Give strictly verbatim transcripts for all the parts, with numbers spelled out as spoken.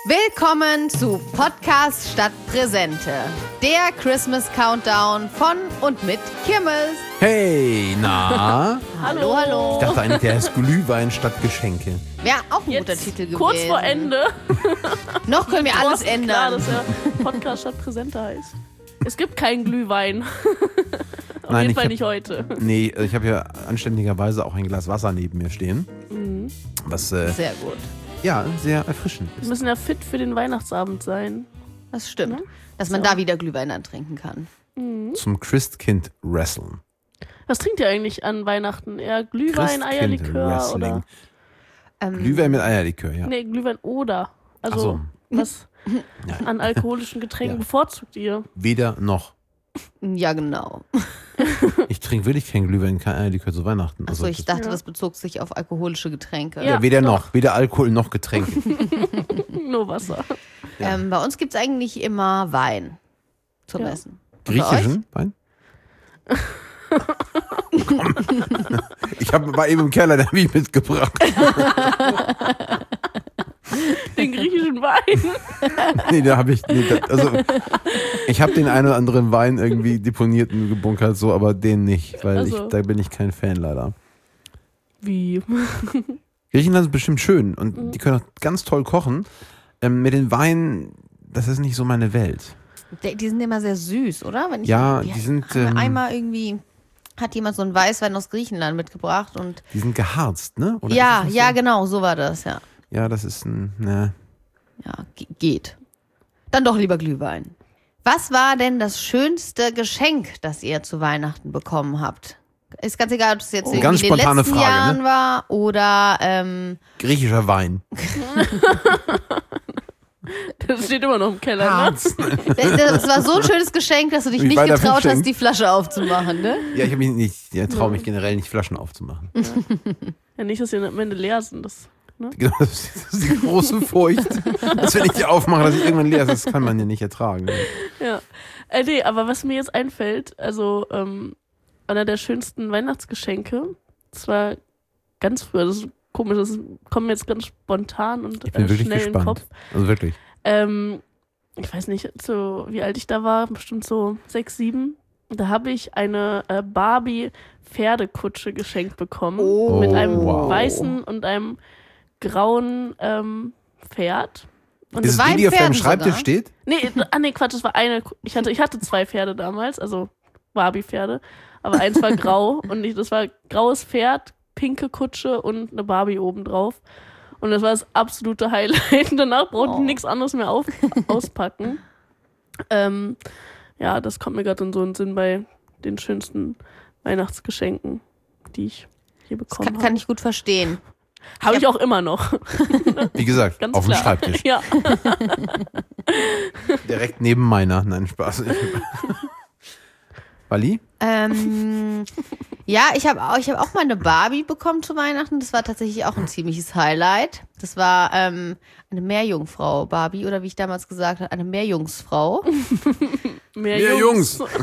Willkommen zu Podcast statt Präsente, der Christmas Countdown von und mit Kirmes. Hey, na? Hallo, hallo. Ich dachte eigentlich, der ist Glühwein statt Geschenke. Wäre auch ein Jetzt guter Titel gewesen. Kurz vor Ende. Noch können wir alles Klar, ändern. dass der Podcast statt Präsente heißt. Es gibt keinen Glühwein. Auf Nein, jeden ich Fall hab- nicht heute. Nee, ich habe ja anständigerweise auch ein Glas Wasser neben mir stehen. Mhm. Was, äh, Sehr gut. ja, sehr erfrischend Wir ist. müssen ja fit für den Weihnachtsabend sein. Das stimmt. Ne? Dass man So. da wieder Glühwein dann trinken kann. Zum Christkind wresteln. Was trinkt ihr eigentlich an Weihnachten? Eher Glühwein, Eierlikör oder? Ähm, Glühwein mit Eierlikör, ja. Nee, Glühwein oder. Also, Ach so. was Nein. an alkoholischen Getränken Ja. bevorzugt ihr? Weder noch. Ja, genau. Ich trinke wirklich kein Glühwein, kein Eierlikör zu Weihnachten. Achso, ich das- dachte, Ja. das bezog sich auf alkoholische Getränke. Ja. ja, weder doch. noch. Weder Alkohol noch Getränke. Nur Wasser. Ja. Ähm, bei uns gibt es eigentlich immer Wein zum Ja. Essen. Und bei euch? Griechischen Wein? Komm. Ich hab, war eben im Keller, der habe ich mitgebracht. Den griechischen Wein. Nee, da habe ich. Nee, da, also, ich habe den einen oder anderen Wein irgendwie deponiert und gebunkert, so, aber den nicht, weil Also. ich, da bin ich kein Fan leider. Wie? Griechenland ist bestimmt schön und Mhm. die können auch ganz toll kochen. Ähm, mit den Weinen, das ist nicht so meine Welt. Die, die sind immer sehr süß, oder? Wenn ich, Ja, wir die sind, haben ähm, einmal irgendwie hat jemand so einen Weißwein aus Griechenland mitgebracht und Die sind geharzt, ne? Oder ja, ist das ja, so? genau, so war das, ja. Ja, das ist ein. Ne. Ja, ge- geht. Dann doch lieber Glühwein. Was war denn das schönste Geschenk, das ihr zu Weihnachten bekommen habt? Ist ganz egal, ob es jetzt Oh. irgendwie Ganz in den spontane letzten Frage, Jahren ne? war oder ähm, Griechischer Wein. Das steht immer noch im Keller, ne? Harz. das war so ein schönes Geschenk, dass du dich Wie nicht weiter getraut hast, verschenkt. die Flasche aufzumachen, ne? Ja, ich habe mich nicht. Ja, traue mich generell nicht, Flaschen aufzumachen. Ja, nicht, dass sie am Ende leer sind. Das, Genau, das ist das ist die große Furcht. Dass wenn ich die aufmache, dass ich irgendwann leer ist, das kann man ja nicht ertragen. ja. Äh, nee, aber was mir jetzt einfällt, also ähm, einer der schönsten Weihnachtsgeschenke, das war ganz früher, das ist komisch, das kommt mir jetzt ganz spontan und Ich bin äh, wirklich schnell in den Kopf. gespannt. Also wirklich. Ähm, ich weiß nicht, so wie alt ich da war, bestimmt so sechs, sieben. Da habe ich eine äh, Barbie-Pferdekutsche geschenkt bekommen. Oh. Mit einem Wow. weißen und einem grauen ähm, Pferd. Und Ist es Zwei die, die auf deinem Pferden Schreibtisch sogar? steht? nee, ah, nee, Quatsch, das war eine. Ich hatte, ich hatte zwei Pferde damals, also Barbie-Pferde. Aber eins war grau und ich, das war graues Pferd, pinke Kutsche und eine Barbie obendrauf. Und das war das absolute Highlight. Danach brauchte Oh. ich nichts anderes mehr auf, auspacken. Ähm, ja, das kommt mir gerade in so einen Sinn bei den schönsten Weihnachtsgeschenken, die ich hier Das bekommen kann, kann habe. ich gut verstehen. Habe ich auch immer noch. Wie gesagt, Ganz auf klar. dem Schreibtisch. Ja. Direkt neben meiner. Nein, Spaß. Wally? Ähm, ja, ich habe auch, ich hab auch mal eine Barbie bekommen zu Weihnachten. Das war tatsächlich auch ein ziemliches Highlight. Das war ähm, eine Meerjungfrau Barbie oder wie ich damals gesagt habe, eine Meerjungsfrau. Mehr, Mehr Jungs. Jungs.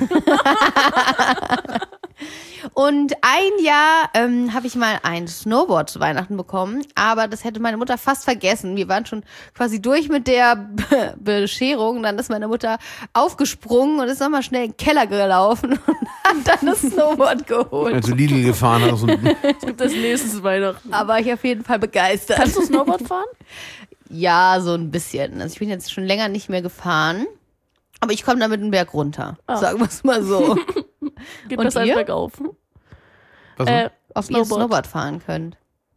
Und ein Jahr ähm, habe ich mal ein Snowboard zu Weihnachten bekommen, aber das hätte meine Mutter fast vergessen. Wir waren schon quasi durch mit der Be- Bescherung. Dann ist meine Mutter aufgesprungen und ist nochmal schnell in den Keller gelaufen und hat dann das Snowboard geholt. Als du Lidl gefahren hast. Und Es gibt das nächste Weihnachten. Aber ich auf jeden Fall begeistert. Kannst du Snowboard fahren? Ja, so ein bisschen. Also ich bin jetzt schon länger nicht mehr gefahren, aber ich komme damit einen Berg runter. Ah. Sagen wir es mal so. Geht Und besser als ihr? bergauf. was? Äh, Ob ihr Snowboard. Snowboard fahren könnt.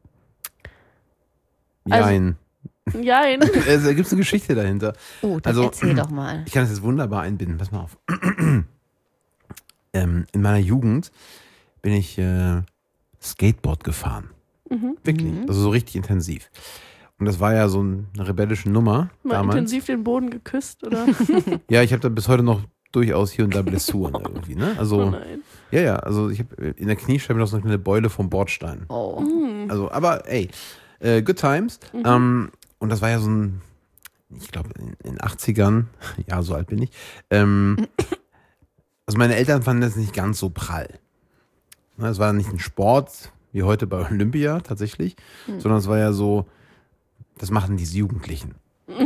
also- Nein. Nein. Also, da gibt es eine Geschichte dahinter. Oh, dann Also- erzähl doch mal. Ich kann das jetzt wunderbar einbinden. Pass mal auf. ähm, in meiner Jugend bin ich äh, Skateboard gefahren. Mhm. Wirklich. Also so richtig intensiv. Und das war ja so eine rebellische Nummer Mal damals. intensiv den Boden geküsst, oder? Ja, ich habe da bis heute noch durchaus hier und da Blessuren irgendwie. Ne? Oh Also, nein. ja, ja. Also ich habe in der Kniescheibe noch so eine kleine Beule vom Bordstein. Oh. Mhm. Also, aber ey, äh, good times. Ähm, und das war ja so ein, ich glaube, in den achtzigern, ja, so alt bin ich. Ähm, also meine Eltern fanden das nicht ganz so prall. Ne, es war nicht ein Sport, wie heute bei Olympia tatsächlich, sondern es war ja so, das machen diese Jugendlichen.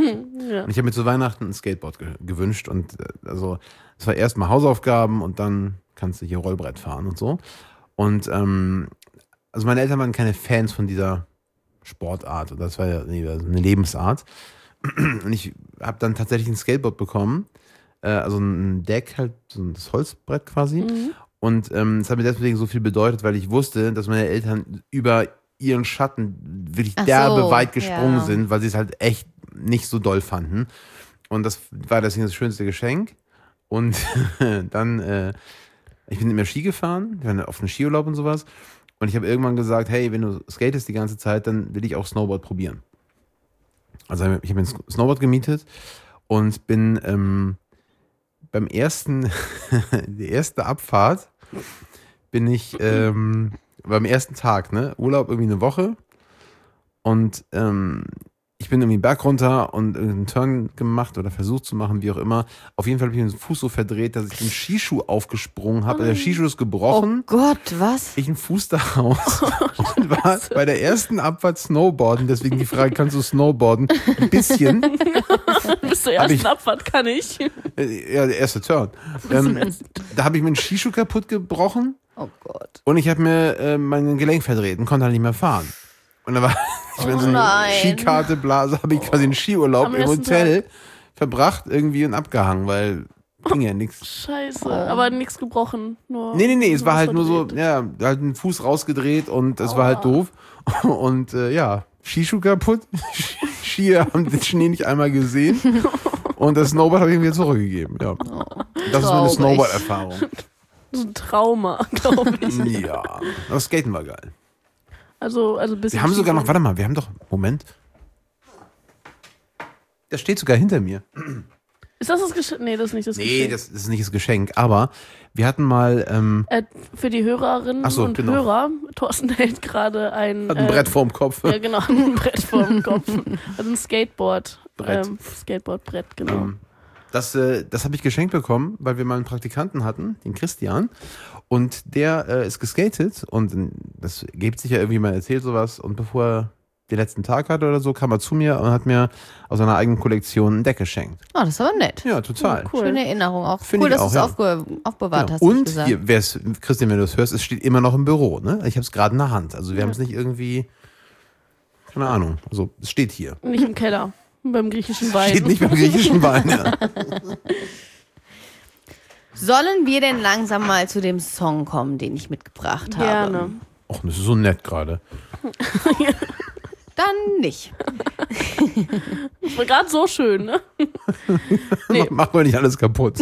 Ja. Und ich habe mir zu Weihnachten ein Skateboard ge gewünscht. Und äh, also es war erstmal Hausaufgaben und dann kannst du hier Rollbrett fahren und so. Und ähm, also meine Eltern waren keine Fans von dieser Sportart. Und das war ja nee, das ist eine Lebensart. Und ich habe dann tatsächlich ein Skateboard bekommen. Äh, also ein Deck, halt so ein das Holzbrett quasi. Mhm. Und ähm, es hat mir deswegen so viel bedeutet, weil ich wusste, dass meine Eltern über ihren Schatten wirklich Ach derbe so, weit gesprungen ja. sind, weil sie es halt echt nicht so doll fanden. Und das war deswegen das schönste Geschenk. Und dann, äh, ich bin mit mir Ski gefahren, wir waren auf einen Skiurlaub und sowas. Und ich habe irgendwann gesagt, hey, wenn du skatest die ganze Zeit, dann will ich auch Snowboard probieren. Also ich habe ein Snowboard gemietet und bin ähm, beim ersten, die erste Abfahrt bin ich ähm, beim ersten Tag, ne, Urlaub irgendwie eine Woche und ähm, ich bin irgendwie einen Berg runter und einen Turn gemacht oder versucht zu machen, wie auch immer. Auf jeden Fall habe ich den Fuß so verdreht, dass ich den Skischuh aufgesprungen habe. Der Skischuh ist gebrochen. Oh Gott, was? Ich einen Fuß da raus und war bei der ersten Abfahrt Snowboarden. Deswegen die Frage, kannst du Snowboarden? Ein bisschen. Bis zur ersten Abfahrt kann ich. Ja, der erste Turn. Ähm, da habe ich mir einen Skischuh kaputt gebrochen. Oh Gott. Und ich habe mir äh, mein Gelenk verdreht und konnte halt nicht mehr fahren. Und da war ich bin Oh so eine nein. Skikarte, Blase, habe ich quasi einen Skiurlaub Am im ersten Hotel verbracht irgendwie und abgehangen, weil ging ja nichts. Scheiße, aber nichts gebrochen. Nur Nee, nee, nee, es war halt nur so, verdreht. ja, halt ein Fuß rausgedreht und es war halt doof. Und äh, ja, Skischuh kaputt, Skier haben den Schnee nicht einmal gesehen und das Snowboard habe ich ihm wieder zurückgegeben. Ja. Das ist meine traurig. Snowboard-Erfahrung. So ein Trauma, glaube ich. Ja, aber Skaten war geil. Also, also ein bisschen. Wir haben sogar noch, Skifahren. warte mal, wir haben doch, Moment. Der steht sogar hinter mir. Ist das das Geschenk? Nee, das ist nicht das Nee, Geschenk. das, das ist nicht das Geschenk, aber wir hatten mal ähm, Äh, für die Hörerinnen Ach so, und genau. Hörer, Thorsten hält gerade ein, hat ein äh, Brett vorm Kopf. Ja, genau, ein Brett vor dem Kopf. Also ein Skateboard. Brett. Ähm, Skateboardbrett, genau. Ähm, Das, äh, das habe ich geschenkt bekommen, weil wir mal einen Praktikanten hatten, den Christian. Und der äh, ist geskatet und äh, das gibt sich ja irgendwie mal erzählt sowas. Und bevor er den letzten Tag hatte oder so, kam er zu mir und hat mir aus seiner eigenen Kollektion ein Deck geschenkt. Oh, das ist aber nett. Ja, total. Cool. Schöne Erinnerung auch. Find cool, ich dass auch, du es ja. aufbe aufbewahrt Ja. hast. hab ich Und gesagt. hier, wer's, Christian, wenn du es hörst, es steht immer noch im Büro. Ne? Ich habe es gerade in der Hand. Also wir haben es nicht irgendwie, keine Ahnung. Also es steht hier. Nicht im Keller, beim griechischen Wein. Steht nicht beim griechischen Wein. Ja. Sollen wir denn langsam mal zu dem Song kommen, den ich mitgebracht habe? Gerne. Och, das ist so nett gerade. Dann nicht. Das war gerade so schön, ne? Nee. Mach, mach mal nicht alles kaputt.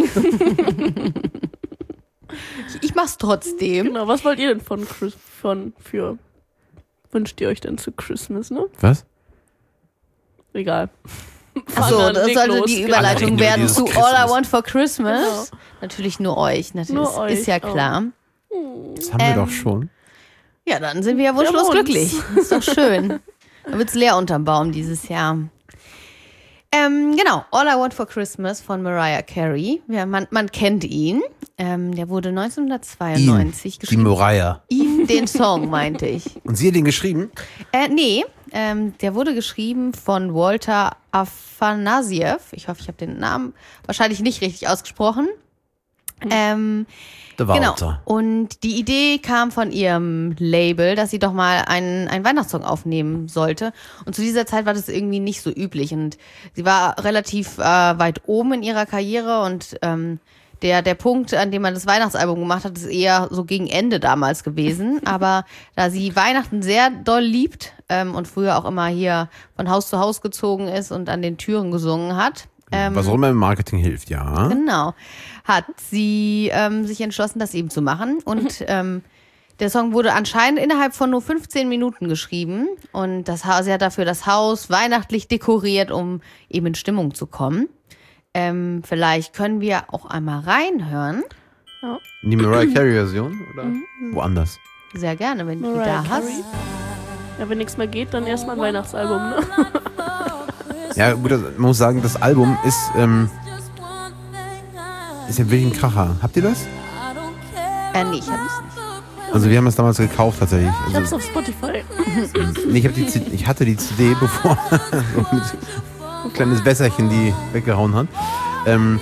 Ich mach's trotzdem. Genau, was wollt ihr denn von, Chris, von für wünscht ihr euch denn zu Christmas, ne? Was? Egal. Achso, Fang an, das leg sollte los. die Alle Überleitung reden werden über zu dieses All I Christmas. Want for Christmas. Genau. Natürlich nur euch, natürlich. Nur euch, Ist ja oh. klar. Das haben wir Ähm, doch schon. Ja, dann sind wir ja wunschlos Wir haben uns. glücklich. Ist doch schön. Dann wird's leer unterm Baum dieses Jahr. Ähm, genau, All I Want for Christmas von Mariah Carey. Ja, man, man kennt ihn. Ähm, der wurde neunzehnhundertzweiundneunzig Die geschrieben. Mariah. Ihn, den Song, meinte ich. Und sie hat den geschrieben? Äh, nee, ähm, der wurde geschrieben von Walter Afanasiev. Ich hoffe, ich habe den Namen wahrscheinlich nicht richtig ausgesprochen. Ähm, Der genau. Walter. Und die Idee kam von ihrem Label, dass sie doch mal einen, einen Weihnachtssong aufnehmen sollte. Und zu dieser Zeit war das irgendwie nicht so üblich. Und sie war relativ äh, weit oben in ihrer Karriere und ähm, Der, der Punkt, an dem man das Weihnachtsalbum gemacht hat, ist eher so gegen Ende damals gewesen. Aber da sie Weihnachten sehr doll liebt ähm, und früher auch immer hier von Haus zu Haus gezogen ist und an den Türen gesungen hat, ähm, Was auch immer im Marketing hilft, ja. genau, hat sie ähm, sich entschlossen, das eben zu machen. Und ähm, der Song wurde anscheinend innerhalb von nur fünfzehn Minuten geschrieben. Und das, Ha- sie hat dafür das Haus weihnachtlich dekoriert, um eben in Stimmung zu kommen. Ähm, vielleicht können wir auch einmal reinhören. In die Mariah Carey-Version oder woanders? Sehr gerne, wenn du die Mariah da Carey. hast. Ja, wenn nichts mehr geht, dann erstmal ein Weihnachtsalbum, ne? Ja, gut, das- man muss sagen, das Album ist, ähm, ist ja wirklich ein Kracher. Habt ihr das? Äh, nee, ich hab's nicht. Also wir haben es damals gekauft tatsächlich. Ich hab's Also, auf Spotify. nee, ich, hab die, C- ich hatte die C D bevor. so mit kleines Wässerchen, die weggehauen hat. Ähm,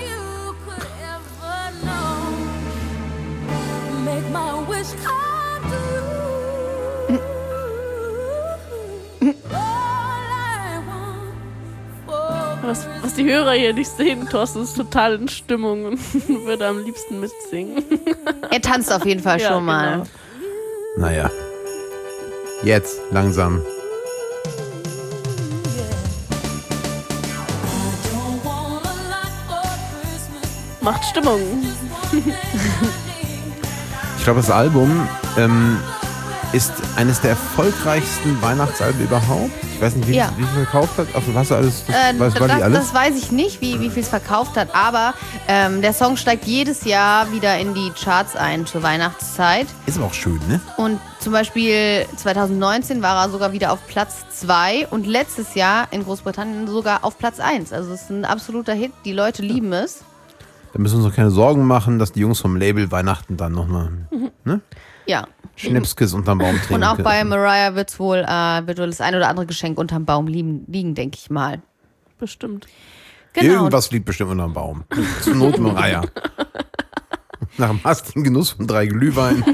Was, was die Hörer hier nicht sehen, Thorsten ist total in Stimmung und würde am liebsten mitsingen. Er tanzt auf jeden Fall Ja, schon mal. genau. naja. Jetzt, langsam. Macht Stimmung. Ich glaube, das Album ähm, ist eines der erfolgreichsten Weihnachtsalben überhaupt. Ich weiß nicht, wie Ja. wie viel verkauft hat. Also, hast du alles? Das, Äh, weiß, war das, die alles? das weiß ich nicht, wie, wie viel es verkauft hat, aber ähm, der Song steigt jedes Jahr wieder in die Charts ein zur Weihnachtszeit. Ist aber auch schön, ne? Und zum Beispiel zwanzig neunzehn war er sogar wieder auf Platz zwei und letztes Jahr in Großbritannien sogar auf Platz eins. Also es ist ein absoluter Hit, die Leute lieben es. Da müssen wir uns noch keine Sorgen machen, dass die Jungs vom Label Weihnachten dann nochmal ne? Ja. Schnipskes unterm Baum trinken. Und auch können. bei Mariah wird's wohl, äh, wird wohl das ein oder andere Geschenk unterm Baum liegen, liegen denke ich mal. Bestimmt. Genau. Irgendwas liegt bestimmt unterm Baum. Zur Not Mariah. Nach dem hastigen Genuss von drei Glühwein.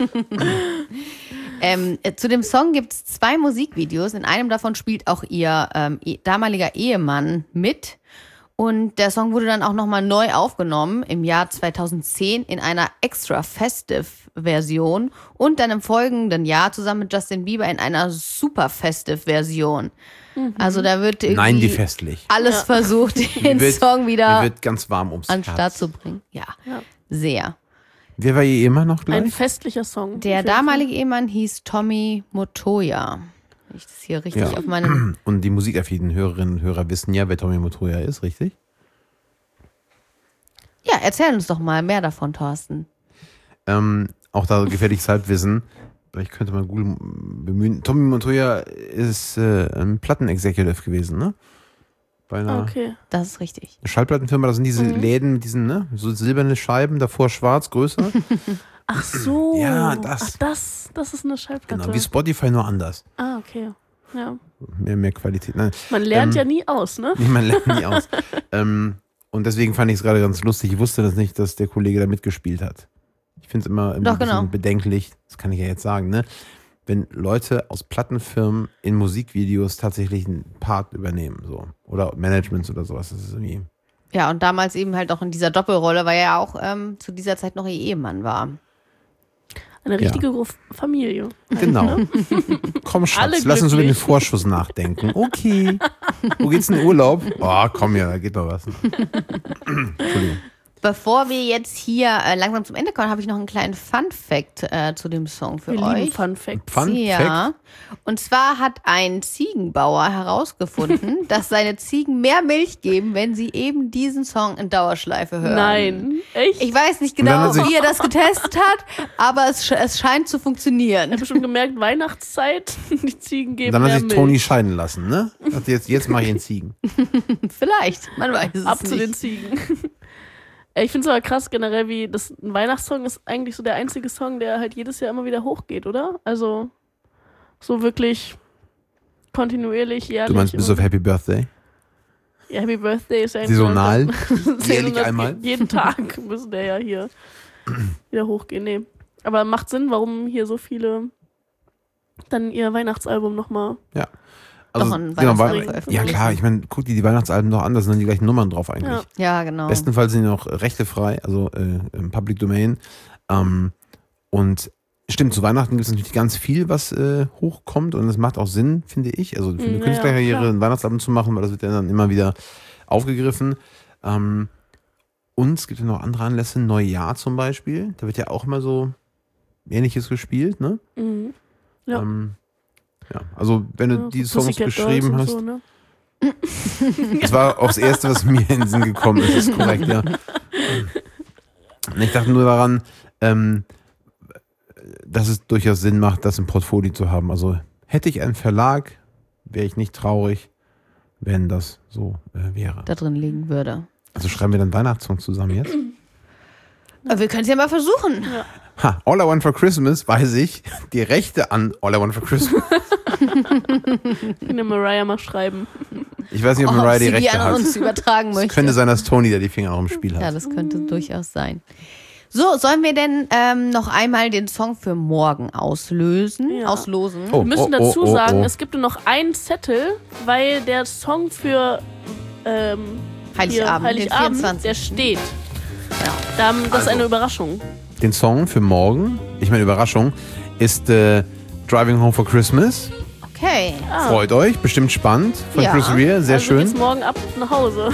Ähm, äh, zu dem Song gibt es zwei Musikvideos. In einem davon spielt auch ihr ähm, eh- damaliger Ehemann mit. Und der Song wurde dann auch nochmal neu aufgenommen im Jahr zweitausendzehn in einer extra festive Version und dann im folgenden Jahr zusammen mit Justin Bieber in einer super festive Version. Also da wird irgendwie Nein, die festlich. alles Ja. versucht, den wird- Song Die wieder wird ganz warm ums an den Start Herz. zu bringen. Ja, Ja. sehr. Wer war ihr Ehemann noch Ein gleich? festlicher Song. Der Auf jeden Fall. damalige Ehemann hieß Tommy Motoya. Wenn ich das hier richtig Ja. auf meinem... Und die musikaffinen Hörerinnen und Hörer wissen ja, wer Tommy Motoya ist, richtig? Ja, erzähl uns doch mal mehr davon, Thorsten. Ähm, auch da gefährliches Halbwissen. Vielleicht könnte man Google bemühen. Tommy Motoya ist äh, ein Plattenexecutive gewesen, ne? Bei einer Okay. Das ist richtig. Schallplattenfirma. Das sind diese Mhm. Läden mit diesen, ne? So silberne Scheiben, davor schwarz, größer. Ach so. Ja, das. Ach, das, das ist eine Schallplatte. Genau, wie Spotify, nur anders. Ah, okay. Ja. Mehr, mehr Qualität. Nein, Man lernt Ähm, ja nie aus, ne? man lernt nie aus. ähm, und deswegen fand ich es gerade ganz lustig. Ich wusste das nicht, dass der Kollege da mitgespielt hat. Ich finde es immer, immer Doch, ein bisschen genau. bedenklich, das kann ich ja jetzt sagen, ne? Wenn Leute aus Plattenfirmen in Musikvideos tatsächlich einen Part übernehmen, so. Oder Managements oder sowas. Das ist irgendwie. Ja, und damals eben halt auch in dieser Doppelrolle, weil er ja auch ähm, zu dieser Zeit noch ihr Ehemann war. Eine richtige Gro- Familie. Genau. Komm, Schatz, Alle lass uns über den glücklich. Vorschuss nachdenken. Okay. Wo geht's in den Urlaub? Oh, komm ja, da geht doch was. Entschuldigung. Bevor wir jetzt hier äh, langsam zum Ende kommen, habe ich noch einen kleinen Fun-Fact äh, zu dem Song für Wir euch. lieben Fun Facts. Fun ja. Fact. Und zwar hat ein Ziegenbauer herausgefunden, dass seine Ziegen mehr Milch geben, wenn sie eben diesen Song in Dauerschleife hören. Nein. Echt? Ich weiß nicht Und dann genau, hat sich- wie er das getestet hat, aber es, sch- es scheint zu funktionieren. Ich habe schon gemerkt, Weihnachtszeit, die Ziegen geben Dann hat mehr sich Milch. Toni scheiden lassen, ne? Dachte, Jetzt, jetzt mache ich ihn Ziegen. Vielleicht, man weiß es Ab nicht. zu den Ziegen. Ey, ich finde es aber krass generell, wie das ein Weihnachtssong ist eigentlich so der einzige Song, der halt jedes Jahr immer wieder hochgeht, oder? Also so wirklich kontinuierlich, jährlich. Du meinst bis immer auf Happy Birthday? Ja, Happy Birthday ist ja Saisonal? Saisonal. Jährlich einmal? Jeden Tag müssen der ja hier wieder hochgehen. Nee. Aber macht Sinn, warum hier so viele dann ihr Weihnachtsalbum nochmal. Also, Doch, ein genau, Weihnachtsalbum weil, veröffentlichen. ja klar, ich meine, guck dir die Weihnachtsalben doch an, da sind dann die gleichen Nummern drauf eigentlich. Ja. Ja, genau. Bestenfalls sind die noch rechtefrei, also äh, im Public Domain. Ähm, und stimmt, zu Weihnachten gibt es natürlich ganz viel, was äh, hochkommt und es macht auch Sinn, finde ich. Also für eine Ja, Künstlerkarriere klar. ein Weihnachtsalbum zu machen, weil das wird ja dann immer wieder aufgegriffen. Ähm, und es gibt ja noch andere Anlässe, Neujahr zum Beispiel, da wird ja auch immer so Ähnliches gespielt, ne? Mhm. Ja. Ähm, ja, also wenn du Ja, die so Songs Pussycat geschrieben Dolls hast, und so, ne? das war auch das Erste, was mir in den Sinn gekommen ist, ist korrekt, ja. Und ich dachte nur daran, ähm, dass es durchaus Sinn macht, das im Portfolio zu haben. Also hätte ich einen Verlag, wäre ich nicht traurig, wenn das so äh, wäre. Da drin liegen würde. Also schreiben wir dann Weihnachtssong zusammen jetzt? Aber wir können es ja mal versuchen. Ha, All I Want for Christmas, weiß ich, die Rechte an All I Want for Christmas. Eine Mariah mal schreiben. Ich weiß nicht, ob ob Mariah die sie die Rechte an hat. uns übertragen möchte. Könnte sein, dass Tony da die Finger auch im Spiel hat. Ja, das könnte durchaus sein. So, sollen wir denn ähm, noch einmal den Song für morgen auslösen? Ja. Auslosen? Oh. Wir müssen oh, dazu oh, sagen, oh. es gibt nur noch einen Zettel, weil der Song für ähm, Heiligabend, hier, den Heiligabend vierundzwanzigsten der steht. Ja. Da, das ist Also. eine Überraschung. Den Song für morgen, ich meine Überraschung, ist äh, Driving Home for Christmas. Okay. Ah. Freut euch, bestimmt spannend. Von Ja. Chris Rea, sehr also schön. geht's morgen ab nach Hause.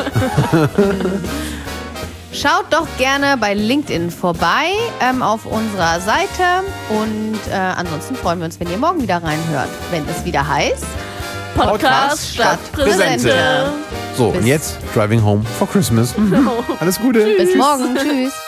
Schaut doch gerne bei LinkedIn vorbei ähm, auf unserer Seite. Und äh, ansonsten freuen wir uns, wenn ihr morgen wieder reinhört, wenn es wieder heißt Podcast statt Präsente. So, Bis- und jetzt Driving Home for Christmas. Genau. Alles Gute. Bis morgen. Tschüss.